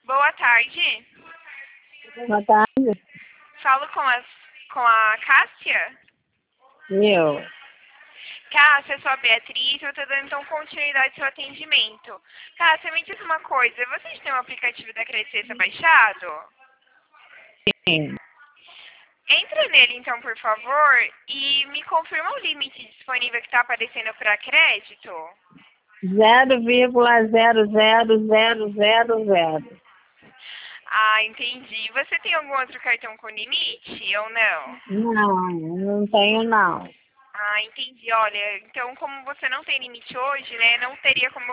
Boa tarde. Boa tarde. Falo com a Cássia. Eu. Cássia, eu sou a Beatriz, eu estou dando então continuidade ao seu atendimento. Cássia, me diz uma coisa, vocês têm um aplicativo da Crescência baixado? Sim. Entra nele então, por favor, e me confirma o limite disponível que está aparecendo para crédito. 0,00000. Ah, entendi. Você tem algum outro cartão com limite ou não? Não tenho não. Ah, entendi. Olha, então como você não tem limite hoje, né, não teria como